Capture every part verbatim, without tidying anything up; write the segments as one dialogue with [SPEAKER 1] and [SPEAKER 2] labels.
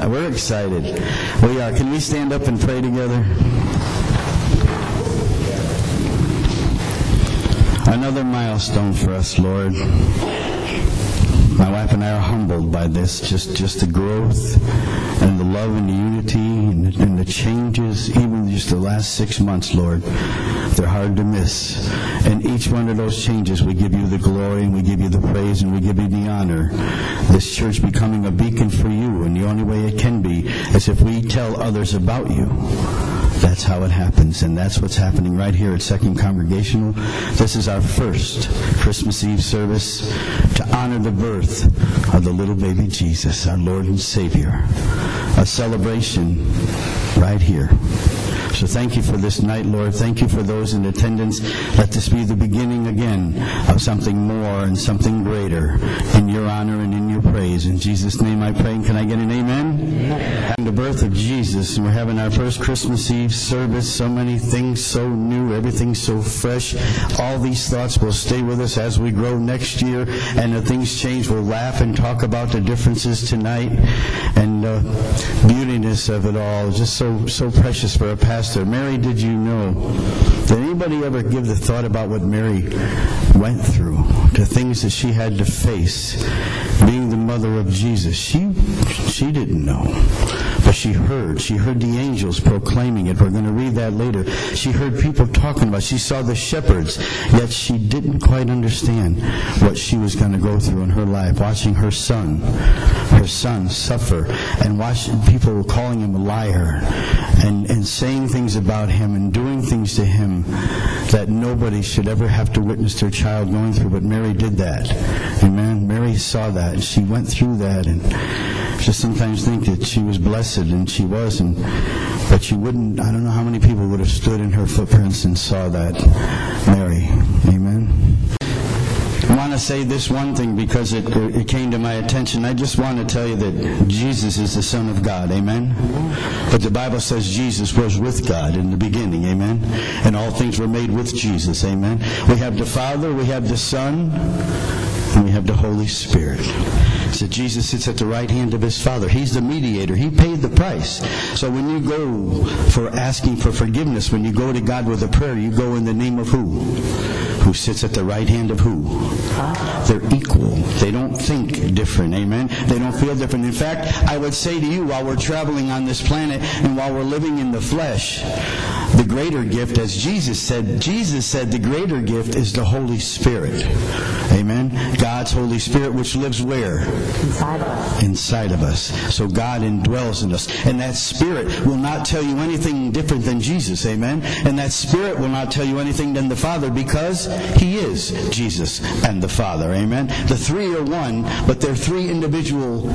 [SPEAKER 1] We're excited. We are. Can we stand up and pray together? Another milestone for us, Lord. My wife and I are humbled by this, just, just the growth and the love and the unity and, and the changes, even just the last six months, Lord. They're hard to miss. And each one of those changes, we give you the glory and we give you the praise and we give you the honor. This church becoming a beacon for you, and the only way it can be is if we tell others about you. That's how it happens, and that's what's happening right here at Second Congregational. This is our first Christmas Eve service to honor the birth of the little baby Jesus, our Lord and Savior. A celebration right here. So thank you for this night, Lord. Thank you for those in attendance. Let this be the beginning again of something more and something greater in your honor and in your praise. In Jesus' name I pray. And can I get an amen? Amen. And the birth of Jesus, and we're having our first Christmas Eve service. So many things so new, everything so fresh. All these thoughts will stay with us as we grow next year, and if things change, we'll laugh and talk about the differences tonight and the uh, beautiness of it all. Just so so precious for a pastor. Mary, did you know? Did anybody ever give the thought about what Mary went through, the things that she had to face, being the mother of Jesus? She she didn't know, but she heard. She heard the angels proclaiming it. We're going to read that later. She heard people talking about it. She saw the shepherds, yet she didn't quite understand what she was going to go through in her life, watching her son, her son suffer, and watching people calling him a liar, and, and saying things about him and doing things to him that nobody should ever have to witness their child going through. But Mary did that. Amen. Mary saw that, and she went through that, and just sometimes think that she was blessed, and she was, and but you wouldn't, I don't know how many people would have stood in her footprints and saw that Mary. Amen. I want to say this one thing because it, it came to my attention. I just want to tell you that Jesus is the Son of God. Amen. But the Bible says Jesus was with God in the beginning. Amen. And all things were made with Jesus. Amen. We have the Father, we have the Son, and we have the Holy Spirit. So Jesus sits at the right hand of his Father. He's the mediator. He paid the price. So when you go for asking for forgiveness, when you go to God with a prayer, you go in the name of who? Who sits at the right hand of who? They're equal. They don't think different. Amen? They don't feel different. In fact, I would say to you, while we're traveling on this planet and while we're living in the flesh, the greater gift, as Jesus said, Jesus said the greater gift is the Holy Spirit. Amen? God's Holy Spirit, which lives where? Inside of us. Inside of us. So God indwells in us. And that Spirit will not tell you anything different than Jesus. Amen? And that Spirit will not tell you anything than the Father, because He is Jesus and the Father. Amen? The three are one, but they're three individual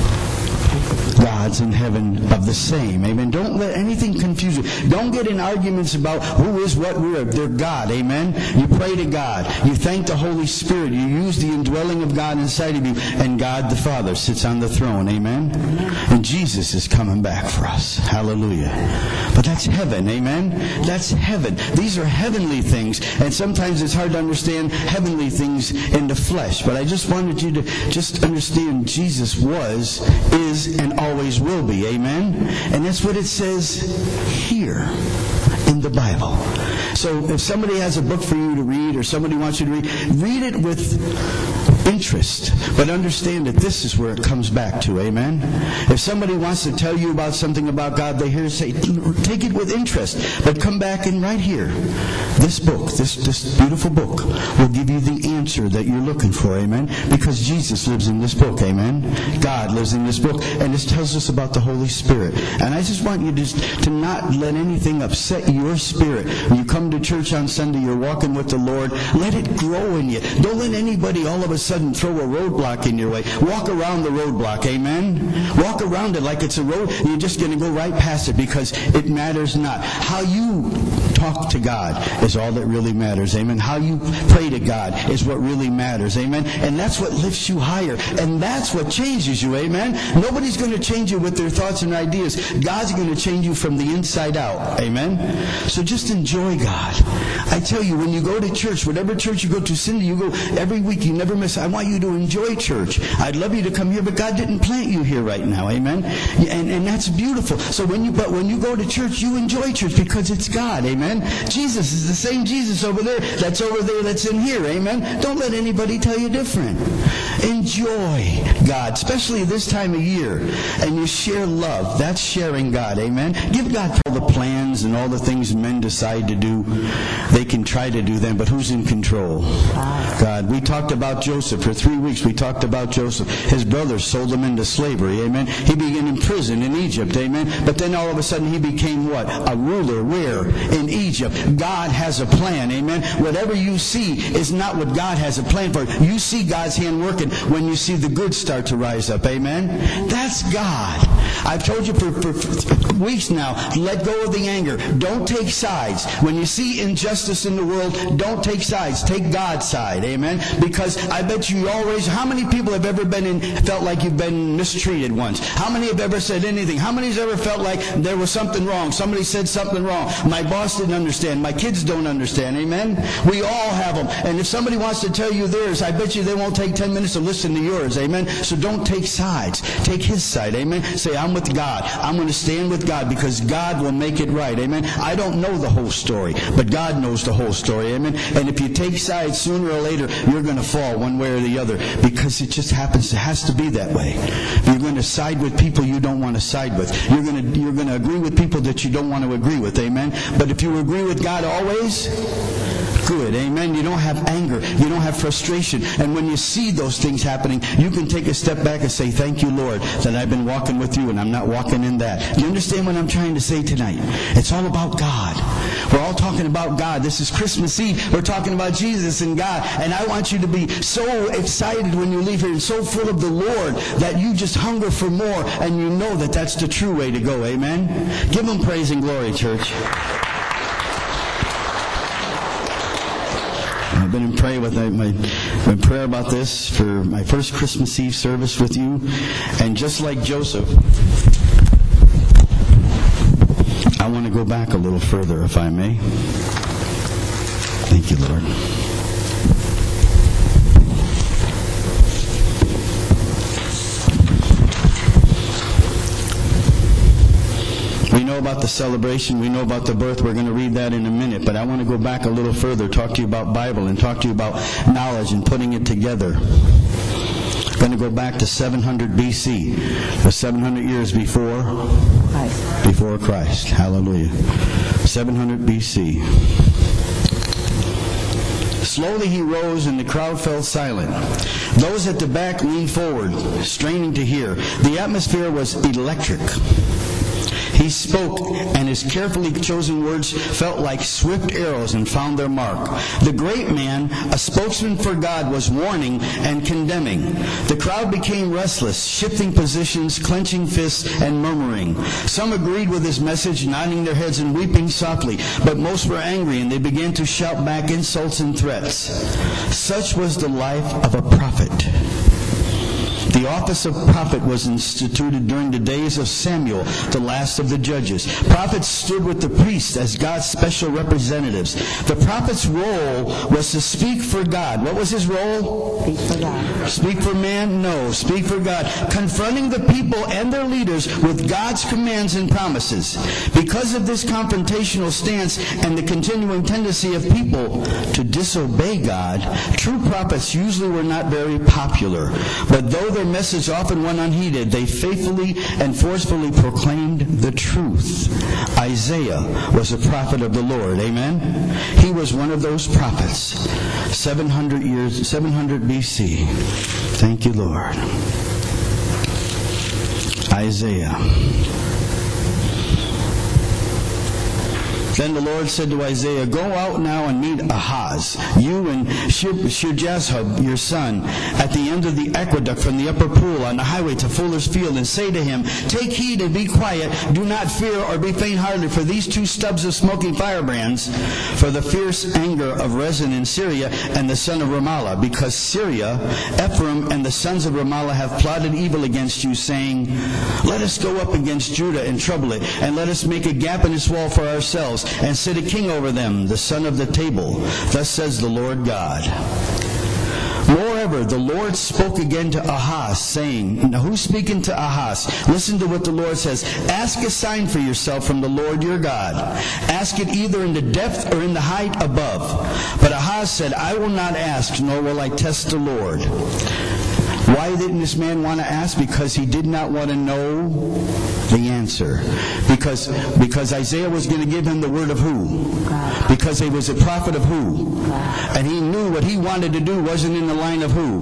[SPEAKER 1] gods in heaven of the same. Amen. Don't let anything confuse you. Don't get in arguments about who is what. We're they're God. Amen. You pray to God. You thank the Holy Spirit. You use the indwelling of God inside of you, and God the Father sits on the throne. Amen. And Jesus is coming back for us. Hallelujah. But that's heaven. Amen. That's heaven. These are heavenly things, and sometimes it's hard to understand heavenly things in the flesh. But I just wanted you to just understand Jesus was, is, and always will be. Amen? And that's what it says here in the Bible. So if somebody has a book for you to read, or somebody wants you to read, read it with interest, but understand that this is where it comes back to. Amen? If somebody wants to tell you about something about God, they hear say, take it with interest, but come back and right here, this book, this, this beautiful book, will give you the answer that you're looking for. Amen? Because Jesus lives in this book. Amen? God lives in this book, and this tells us about the Holy Spirit. And I just want you to, to not let anything upset your spirit. When you come to church on Sunday, you're walking with the Lord, let it grow in you. Don't let anybody all of a sudden throw a roadblock in your way. Walk around the roadblock. Amen? Walk around it like it's a road, and you're just going to go right past it, because it matters not. How you talk to God is all that really matters. Amen. How you pray to God is what really matters. Amen. And that's what lifts you higher. And that's what changes you. Amen. Nobody's going to change you with their thoughts and ideas. God's going to change you from the inside out. Amen. So just enjoy God. I tell you, when you go to church, whatever church you go to, Cindy, you go every week, you never miss. I want you to enjoy church. I'd love you to come here, but God didn't plant you here right now. Amen. And, and that's beautiful. So when you, but when you go to church, you enjoy church because it's God. Amen. Jesus is the same Jesus over there that's over there that's in here. Amen. Don't let anybody tell you different. Enjoy God, especially this time of year. And you share love. That's sharing God. Amen. Give God all the plans and all the things men decide to do. They can try to do them, but who's in control? God. We talked about Joseph for three weeks. We talked about Joseph. His brothers sold him into slavery. Amen. He began in prison in Egypt. Amen. But then all of a sudden he became what? A ruler. Where? In Egypt. God has a plan. Amen. Whatever you see is not what God has a plan for. You see God's hand working when you see the good start to rise up. Amen. That's God. I've told you for, for, for weeks now, let go of the anger. Don't take sides. When you see injustice in the world, don't take sides. Take God's side. Amen. Because I bet you always, how many people have ever been in, felt like you've been mistreated once? How many have ever said anything? How many has ever felt like there was something wrong? Somebody said something wrong. My boss didn't understand. My kids don't understand. Amen. We all have them. And if somebody wants to tell you theirs, I bet you they won't take ten minutes to listen to yours. Amen. So don't take sides. Take his side. Amen. Say, I'm with God. I'm going to stand with God because God will make it right. Amen. I don't know the whole story, but God knows the whole story. Amen. And if you take sides, sooner or later, you're going to fall one way or the other because it just happens. It has to be that way. You're going to side with people you don't want to side with. You're going to, you're going to agree with people that you don't want to agree with. Amen. But if you agree with God always, good. Amen. You don't have anger. You don't have frustration. And when you see those things happening, you can take a step back and say, thank you, Lord, that I've been walking with you and I'm not walking in that. You understand what I'm trying to say tonight? It's all about God. We're all talking about God. This is Christmas Eve. We're talking about Jesus and God. And I want you to be so excited when you leave here and so full of the Lord that you just hunger for more and you know that that's the true way to go. Amen. Give him praise and glory, church. I've been in prayer with my, my, my prayer about this for my first Christmas Eve service with you. And just like Joseph, I want to go back a little further, if I may. Thank you, Lord. We know about the celebration. We know about the birth. We're going to read that in a minute. But I want to go back a little further, talk to you about Bible and talk to you about knowledge and putting it together. I'm going to go back to seven hundred B C, the seven hundred years before Christ. Before Christ. Hallelujah. seven hundred B C. Slowly he rose and the crowd fell silent. Those at the back leaned forward, straining to hear. The atmosphere was electric. He spoke, and his carefully chosen words felt like swift arrows and found their mark. The great man, a spokesman for God, was warning and condemning. The crowd became restless, shifting positions, clenching fists, and murmuring. Some agreed with his message, nodding their heads and weeping softly, but most were angry, and they began to shout back insults and threats. Such was the life of a prophet. The office of prophet was instituted during the days of Samuel, the last of the judges. Prophets stood with the priests as God's special representatives. The prophet's role was to speak for God. What was his role?
[SPEAKER 2] Speak for God.
[SPEAKER 1] Speak for man? No. Speak for God. Confronting the people and their leaders with God's commands and promises. Because of this confrontational stance and the continuing tendency of people to disobey God, true prophets usually were not very popular. But though their message often went unheeded, they faithfully and forcefully proclaimed the truth. Isaiah was a prophet of the Lord. Amen? He was one of those prophets. seven hundred years, seven hundred B C. Thank you, Lord. Isaiah. Then the Lord said to Isaiah, "Go out now and meet Ahaz, you and Shir-Jashub, your son, at the end of the aqueduct from the upper pool on the highway to Fuller's Field, and say to him, Take heed and be quiet. Do not fear or be faint-hearted for these two stubs of smoking firebrands, for the fierce anger of Rezin in Syria and the son of Ramallah, because Syria, Ephraim, and the sons of Ramallah have plotted evil against you, saying, Let us go up against Judah and trouble it, and let us make a gap in its wall for ourselves, and set a king over them, the son of the table. Thus says the Lord God." Moreover, the Lord spoke again to Ahaz, saying, now who's speaking to Ahaz? Listen to what the Lord says. "Ask a sign for yourself from the Lord your God. Ask it either in the depth or in the height above." But Ahaz said, "I will not ask, nor will I test the Lord." Why didn't this man want to ask? Because he did not want to know the answer. Because, because Isaiah was going to give him the word of who? Because he was a prophet of who? And he knew what he wanted to do wasn't in the line of who?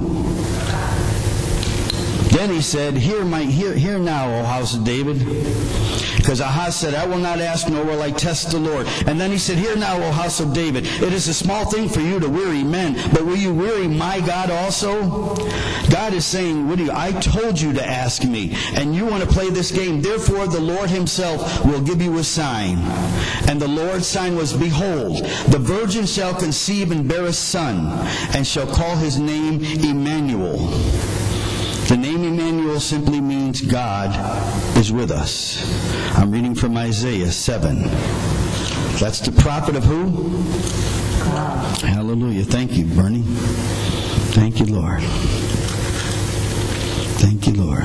[SPEAKER 1] Then he said, Hear, my, hear, hear now, O house of David. Because Ahaz said, "I will not ask, nor will I test the Lord." And then he said, "Hear now, O house of David, it is a small thing for you to weary men, but will you weary my God also?" God is saying, what do you, I told you to ask me, and you want to play this game. Therefore, the Lord himself will give you a sign. And the Lord's sign was, Behold, the virgin shall conceive and bear a son, and shall call his name Emmanuel. The name Emmanuel simply means God is with us. I'm reading from Isaiah seven. That's the prophet of who? God. Hallelujah. Thank you, Bernie. Thank you, Lord. Thank you, Lord.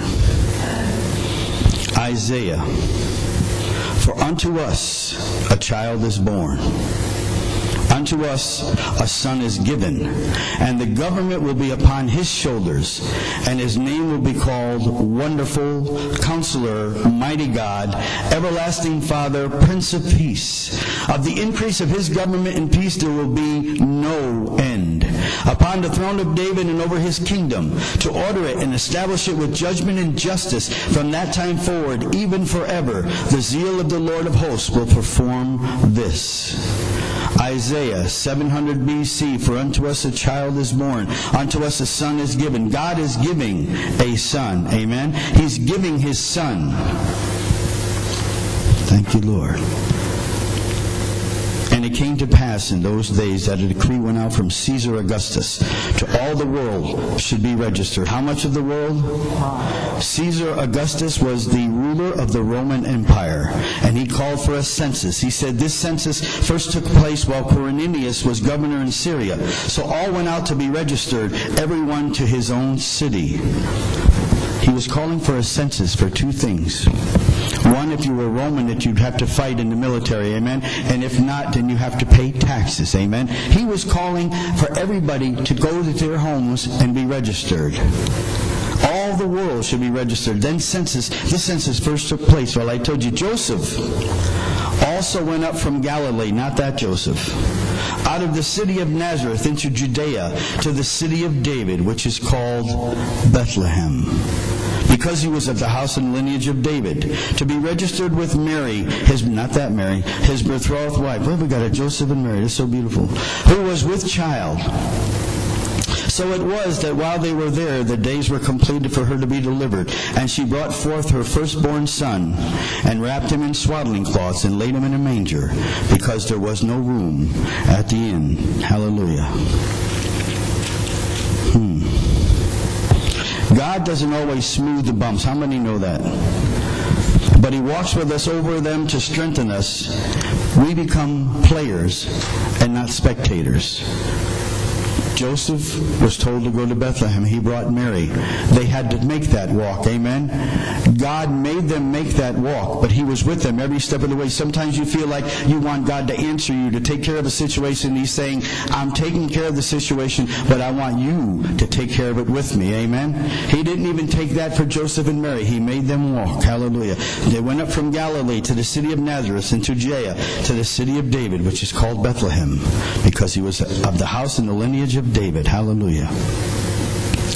[SPEAKER 1] Isaiah. "For unto us a child is born. Unto us a son is given, and the government will be upon his shoulders, and his name will be called Wonderful, Counselor, Mighty God, Everlasting Father, Prince of Peace. Of the increase of his government and peace there will be no end. Upon the throne of David and over his kingdom, to order it and establish it with judgment and justice from that time forward, even forever. The zeal of the Lord of hosts will perform this." Isaiah seven hundred B C, "For unto us a child is born, unto us a son is given." God is giving a son. Amen? He's giving his son. Thank you, Lord. "And it came to pass in those days that a decree went out from Caesar Augustus to all the world should be registered." How much of the world? Caesar Augustus was the ruler of the Roman Empire, and he called for a census. He said this census first took place while Quirinius was governor in Syria. So all went out to be registered, everyone to his own city. He was calling for a census for two things. One, if you were Roman, that you'd have to fight in the military, amen? And if not, then you have to pay taxes, amen? He was calling for everybody to go to their homes and be registered. All the world should be registered. Then census, this census first took place. Well, I told you, Joseph also went up from Galilee, not that Joseph, out of the city of Nazareth into Judea to the city of David, which is called Bethlehem, because he was of the house and lineage of David, to be registered with Mary, his, not that Mary, his betrothed wife. Well, we got a Joseph and Mary. That's so beautiful. Who was with child. So it was that while they were there, the days were completed for her to be delivered. And she brought forth her firstborn son, and wrapped him in swaddling cloths, and laid him in a manger, because there was no room at the inn. Hallelujah. Hmm. God doesn't always smooth the bumps. How many know that? But he walks with us over them to strengthen us. We become players and not spectators. Joseph was told to go to Bethlehem. He brought Mary. They had to make that walk. Amen? God made them make that walk, but he was with them every step of the way. Sometimes you feel like you want God to answer you, to take care of a situation. He's saying, I'm taking care of the situation, but I want you to take care of it with me. Amen? He didn't even take that for Joseph and Mary. He made them walk. Hallelujah. They went up from Galilee to the city of Nazareth and to Judea to the city of David, which is called Bethlehem, because he was of the house and the lineage of David. Hallelujah.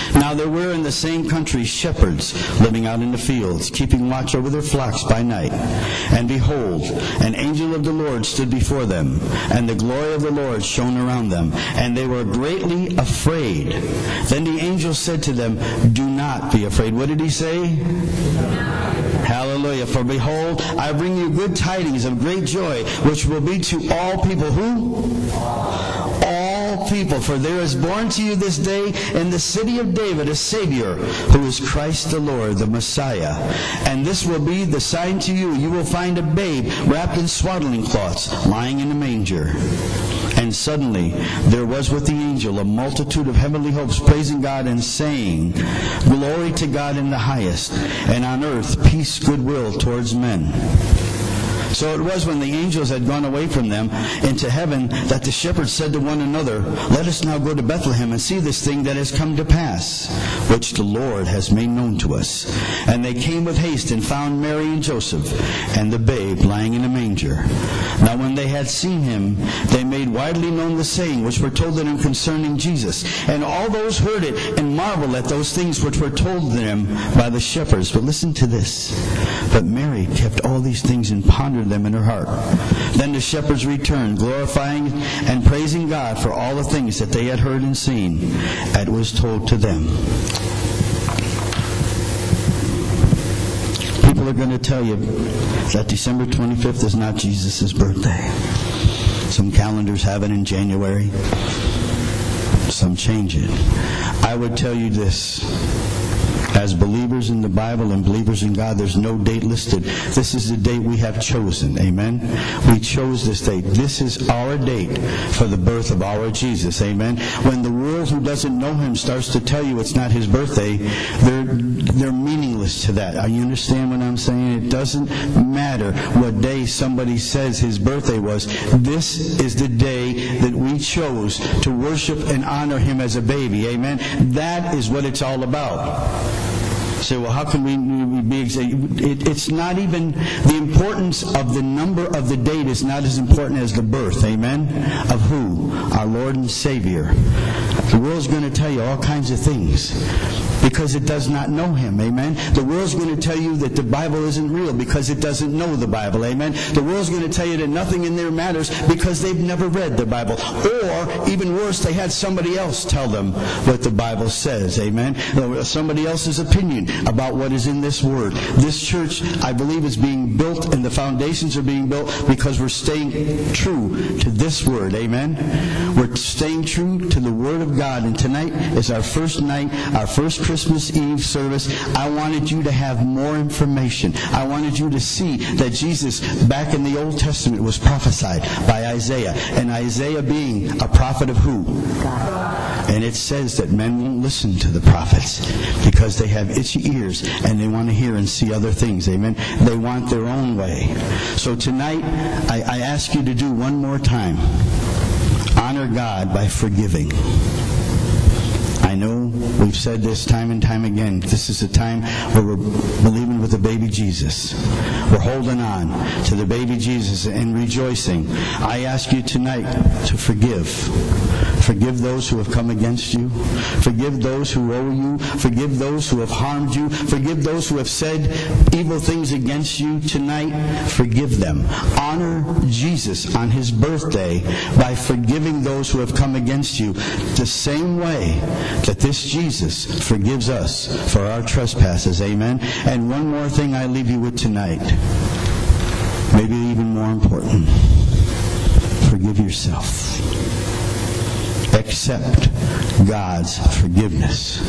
[SPEAKER 1] Now there were in the same country shepherds living out in the fields, keeping watch over their flocks by night. And behold, an angel of the Lord stood before them, and the glory of the Lord shone around them, and they were greatly afraid. Then the angel said to them, do not be afraid. What did he say? Hallelujah. For behold, I bring you good tidings of great joy, which will be to all people. Who? All people. For there is born to you this day in the city of David a Savior, who is Christ the Lord, the Messiah. And this will be the sign to you. You will find a babe wrapped in swaddling cloths, lying in a manger. And suddenly there was with the angel a multitude of heavenly hosts praising God and saying, Glory to God in the highest, and on earth peace, goodwill towards men. So it was when the angels had gone away from them into heaven that the shepherds said to one another, Let us now go to Bethlehem and see this thing that has come to pass, which the Lord has made known to us. And they came with haste and found Mary and Joseph and the babe lying in a manger. Now when they had seen him, they made widely known the saying which were told them concerning Jesus. And all those heard it and marveled at those things which were told them by the shepherds. But listen to this. But Mary kept all these things and pondered them in her heart. Then the shepherds returned, glorifying and praising God for all the things that they had heard and seen, as was told to them. People are going to tell you that December twenty-fifth is not Jesus' birthday. Some calendars have it in January. Some change it. I would tell you this. As believers in the Bible and believers in God, there's no date listed. This is the date we have chosen. Amen? We chose this date. This is our date for the birth of our Jesus. Amen? When the world who doesn't know him starts to tell you it's not his birthday, they're, they're meaningless to that. You understand what I'm saying? It doesn't matter what day somebody says his birthday was. This is the day that we chose to worship and honor him as a baby. Amen? That is what it's all about. Say, well, how can we, we be exact? It, it's not even the importance of the number of the date is not as important as the birth, amen? Of who? Our Lord and Savior. The world's going to tell you all kinds of things because it does not know him, amen? The world's going to tell you that the Bible isn't real because it doesn't know the Bible, amen? The world's going to tell you that nothing in there matters because they've never read the Bible. Or, even worse, they had somebody else tell them what the Bible says, amen? Somebody else's opinion about what is in this word. This church, I believe, is being built and the foundations are being built because we're staying true to this word, amen? We're staying true to the word of God, and tonight is our first night, our first Christmas Eve service. I wanted you to have more information. I wanted you to see that Jesus, back in the Old Testament, was prophesied by Isaiah, and Isaiah being a prophet of who? God. And it says that men won't listen to the prophets because they have itchy ears and they want to hear and see other things. Amen. They want their own way. So tonight, I, I ask you to do one more time. Honor God by forgiving. I know we've said this time and time again. This is a time where we're believing with the baby Jesus. We're holding on to the baby Jesus and rejoicing. I ask you tonight to forgive. Forgive those who have come against you. Forgive those who owe you. Forgive those who have harmed you. Forgive those who have said evil things against you tonight. Forgive them. Honor Jesus on his birthday by forgiving those who have come against you the same way that this Jesus forgives us for our trespasses. Amen. And one more thing I leave you with tonight. Maybe even more important. Forgive yourself. Accept God's forgiveness.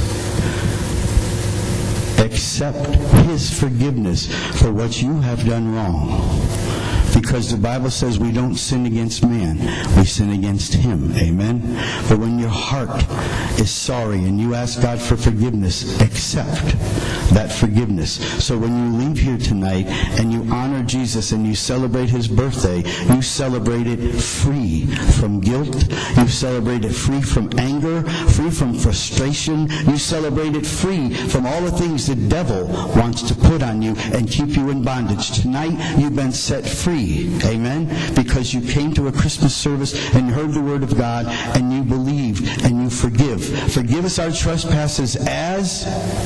[SPEAKER 1] Accept his forgiveness for what you have done wrong. Because the Bible says we don't sin against man, we sin against him. Amen? But when your heart is sorry and you ask God for forgiveness, accept that forgiveness. So when you leave here tonight and you honor Jesus and you celebrate his birthday, you celebrate it free from guilt. You celebrate it free from anger, free from frustration. You celebrate it free from all the things the devil wants to put on you and keep you in bondage. Tonight, you've been set free free. Amen? Because you came to a Christmas service and you heard the Word of God and you believe and you forgive. Forgive us our trespasses as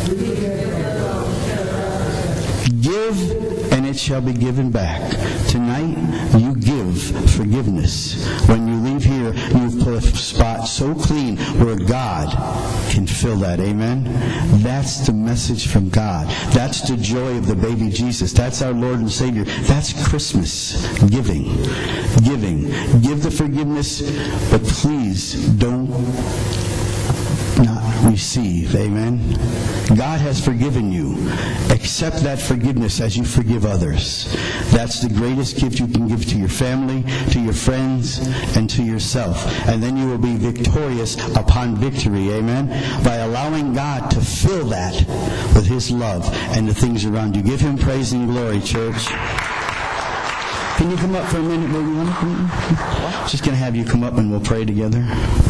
[SPEAKER 1] give, and it shall be given back. Tonight, you give forgiveness. When you leave here, you've put a spot so clean where God can fill that. Amen? That's the message from God. That's the joy of the baby Jesus. That's our Lord and Savior. That's Christmas. Giving. Giving. Give the forgiveness, but please don't not receive. Amen? God has forgiven you. Accept that forgiveness as you forgive others. That's the greatest gift you can give to your family, to your friends, and to yourself. And then you will be victorious upon victory. Amen? By allowing God to fill that with His love and the things around you. Give Him praise and glory, church. Can you come up for a minute, baby? Just going to have you come up and we'll pray together.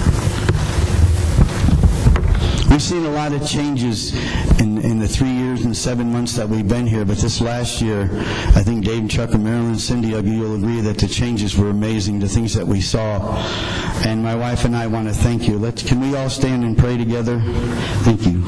[SPEAKER 1] We've seen a lot of changes in, in the three years and seven months that we've been here, but this last year, I think Dave and Chuck and Marilyn and Cindy, you'll agree that the changes were amazing, the things that we saw. And my wife and I want to thank you. Let's, can we all stand and pray together? Thank you.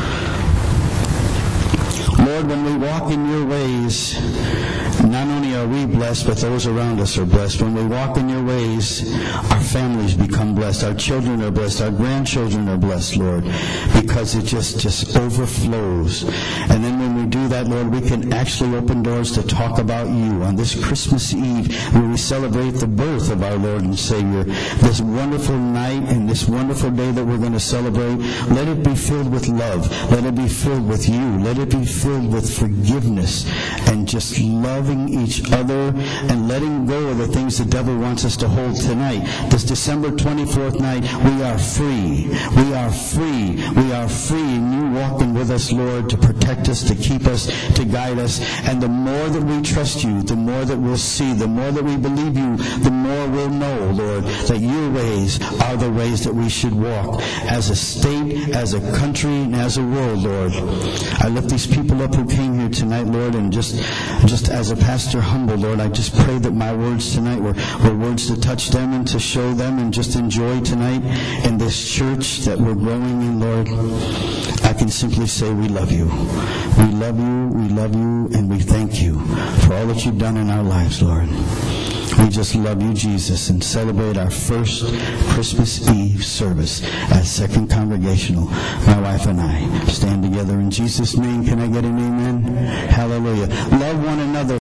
[SPEAKER 1] Lord, when we walk in your ways, not only are we blessed, but those around us are blessed. When we walk in your ways, our families become blessed. Our children are blessed. Our grandchildren are blessed, Lord, because it just, just overflows. And then when we do that, Lord, we can actually open doors to talk about you on this Christmas Eve where we celebrate the birth of our Lord and Savior. This wonderful night and this wonderful day that we're going to celebrate, let it be filled with love. Let it be filled with you. Let it be filled with forgiveness and just loving each other and letting go of the things the devil wants us to hold tonight. This December twenty-fourth night, we are free. We are free. We are free, and you walking with us, Lord, to protect us, to keep us, to guide us. And the more that we trust you, the more that we'll see, the more that we believe you, the more we'll know, Lord, that your ways are the ways that we should walk as a state, as a country, and as a world, Lord. I lift these people up who came here tonight, Lord, and just just as a pastor humble, Lord, I just pray that my words tonight were, were words to touch them and to show them and just enjoy tonight in this church that we're growing in, Lord. I can simply say we love you. We love you, we love you, and we thank you for all that you've done in our lives, Lord. We just love you, Jesus, and celebrate our first Christmas Eve service at Second Congregational. My wife and I stand together in Jesus' name. Can I get an amen? Hallelujah. Love one another.